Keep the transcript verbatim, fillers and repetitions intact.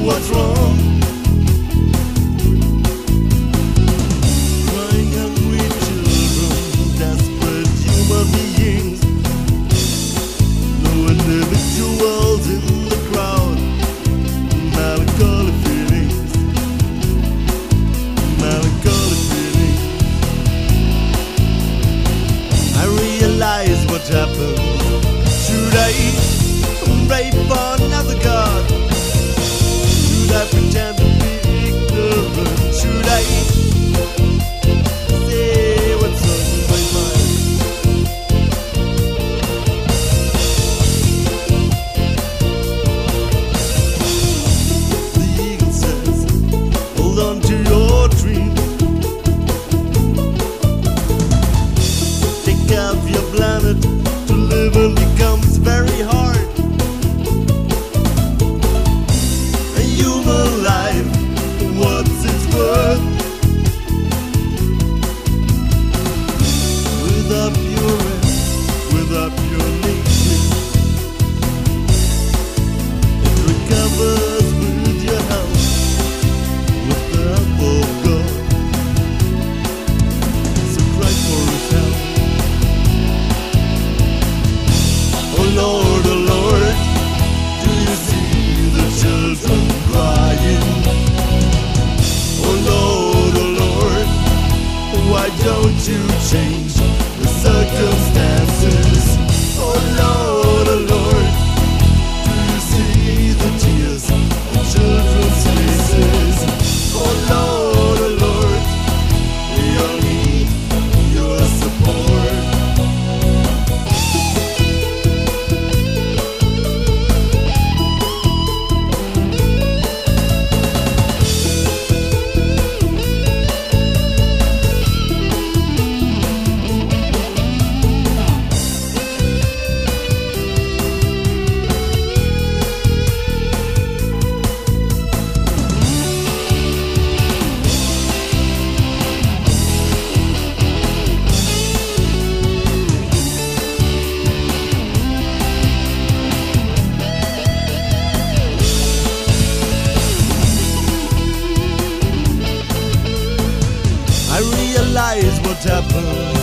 what's wrong. Crying hungry children, desperate human beings, no individuals in the crowd. Melancholy feelings, melancholy feelings. I realize what happened. Should I pray for another God? Should I pretend to be ignorant? Should I say what's on my mind? The eagle says, hold on to your dream. Take care of your planet. To live and becomes very hard. A human life, what's its worth? Without your rest, without your nature, it recovers with your help, with the help of God. So cry for his help. Oh Lord, oh Lord, do you see the children crying? Oh Lord, oh Lord, why don't you change the circumstances? Oh Lord, oh Lord, do you see the tears on children's faces? Oh Lord, oh Lord, we all need your support. I realize what happened.